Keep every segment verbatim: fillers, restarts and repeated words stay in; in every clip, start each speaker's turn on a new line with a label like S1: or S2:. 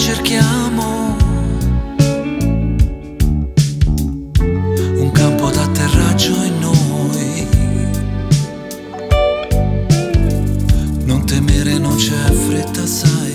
S1: cerchiamo un campo d'atterraggio in noi. Non temere, non c'è fretta, sai.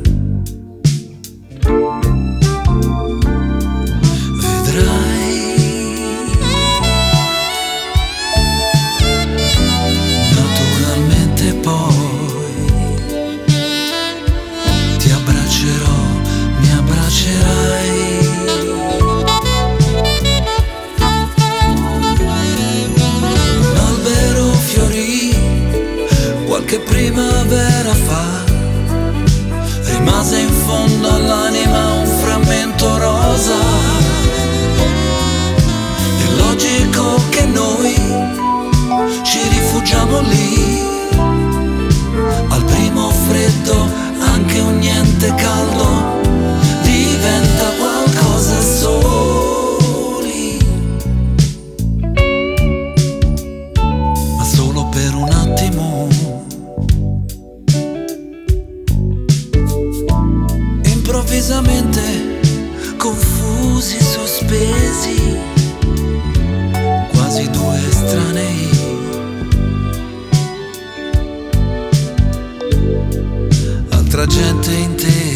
S1: Che primavera fa rimase in fondo all'anima un frammento rosa. È logico che noi ci rifugiamo lì. Al primo freddo anche un niente caldo diventa qualcosa soli, ma solo per un attimo. Improvvisamente confusi, sospesi, quasi due estranei. Altra gente intera